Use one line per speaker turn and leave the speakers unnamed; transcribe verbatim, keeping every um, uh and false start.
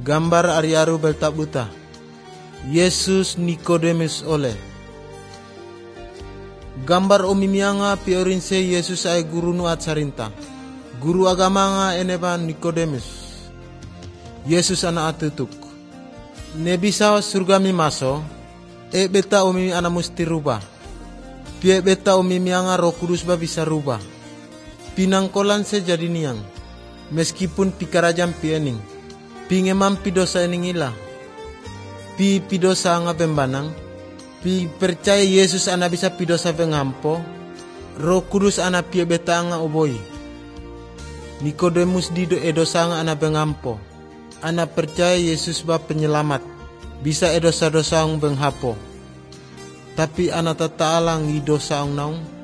Gambar Ariaru belta buta. Yesus Nikodemus oleh. Gambar omimianga piorinse Yesus ay guru nu atsarinta. Guru agama nga eneba Nikodemus. Yesus anak atutuk. Ne bisa surga mi maso. E beta omimi ana musti rubah. Pie beta omimianga Roh Kudus ba bisa rubah. Pinangkolan se jadi niang. Meskipun pikarajam piening. Pingemam pidosa ening ila. Pi pidosa nga pembanang. Pi percaya Yesus ana bisa pidosa pengampo. Roh Kudus ana pie beta nga oboi. Nikodemus dido edosa nga ana pengampo. Ana percaya Yesus ba penyelamat. Bisa edosa-dosa ang penghapo. Tapi ana tataalang i dosa ang naung.